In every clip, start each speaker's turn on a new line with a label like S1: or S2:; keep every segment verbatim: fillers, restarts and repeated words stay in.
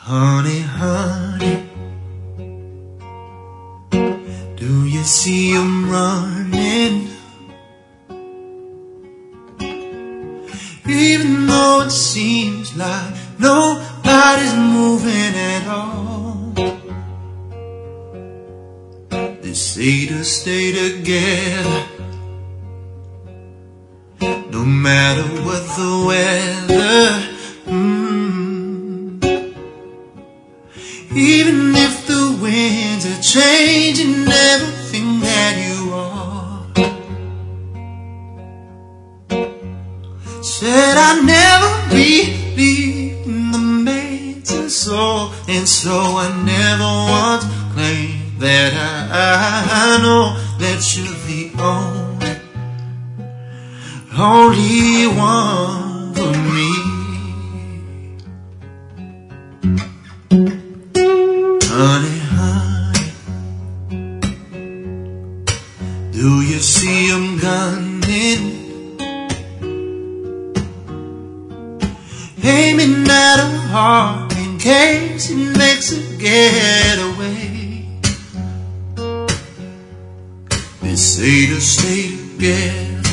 S1: Honey, honey, do you see him running? Even though it seems like nobody's moving at all, they say to stay together no matter what the weather. mm. Even if the winds are changing everything that you are. Said I never believed in the maid's soul, and so I never once claimed that I, I know that you're the only, only one for me. Honey, honey, do you see him gunning? Aiming at her heart in case he makes a getaway. They say to stay together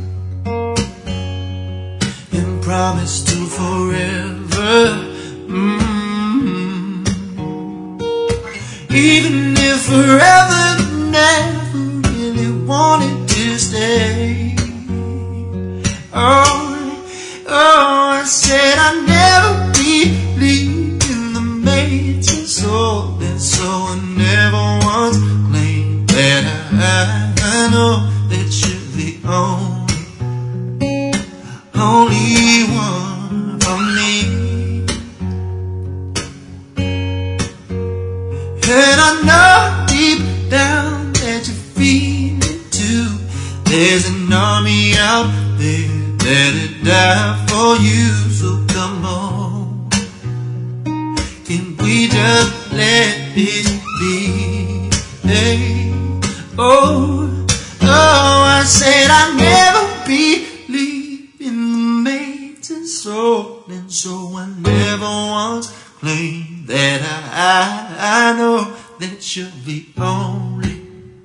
S1: and promise to forever. mm-hmm. Even if forever never really wanted to stay. Oh, Oh, I said I never believed in the maid's soul, and so I never once claimed that I, I know that you're the only, only one for me. And I know deep down that you feel it too. There's an army out there that'd die for you, so come on. Can we just let this be? Hey, oh, oh, I said I never believed in the maid's soul, and so I never once claimed that I, I know that you're the only,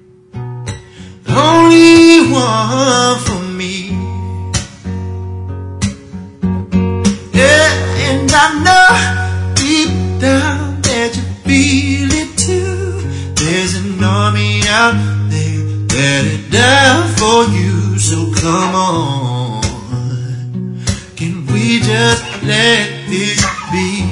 S1: only one for me. And I know deep down that you feel it too. There's an army out there that'd die for you, so come on. Can we just let this be?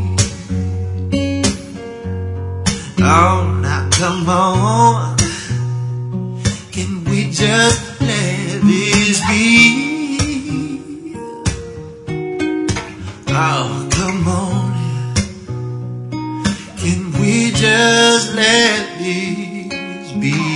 S1: Oh, now come on. Can we just let this be? Oh, come on. Can we just let this be?